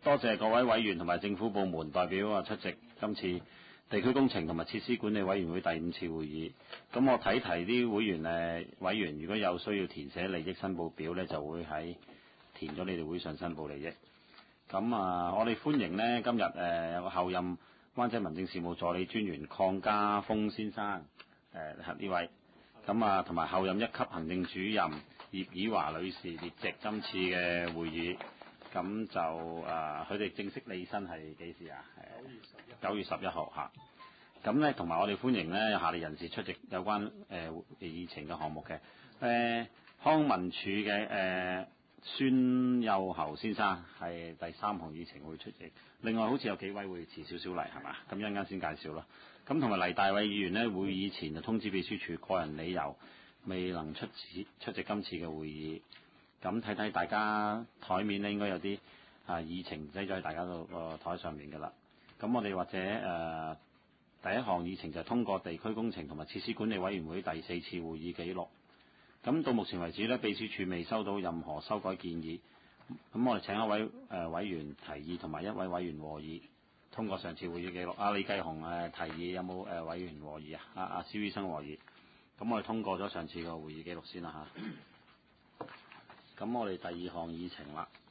多謝各位委員同埋政府部門代表出席今次地區工程同埋設施管理委員會第5次會議。咁我睇啲會員委員如果有需要填寫利益申報表呢，就會填咗你哋會上申報利益。咁我哋歡迎呢今日有個候任灣仔民政事務助理專員鄺家峰先生呢位。咁同埋候任1級行政主任葉以華女士列席今次嘅會議。咁就佢哋正式履新係幾時啊？9月11號嚇。咁呢，同埋我哋歡迎呢有下列人士出席有關議程嘅項目嘅。康文署嘅孫幼侯先生係第3項議程會出席。另外好似有幾位會遲少少嚟係嘛？咁一陣間先介紹啦。咁同埋黎大偉議員呢，會議前就通知秘書處個人理由未能出席今次嘅會議。咁睇大家台面咧，應該有啲議程擠咗喺大家個台上面㗎啦。咁我哋或者第一項議程就係通過地區工程同埋設施管理委員會第4次會議記錄。咁到目前為止呢，秘書處未收到任何修改建議。咁我哋請一位委員提議同埋一位委員和議通過上次會議記錄。李繼雄提議有冇委員和議啊？蕭醫生和議。咁我哋通過咗上次個會議記錄先啦嚇。咁我哋第2項議程啦。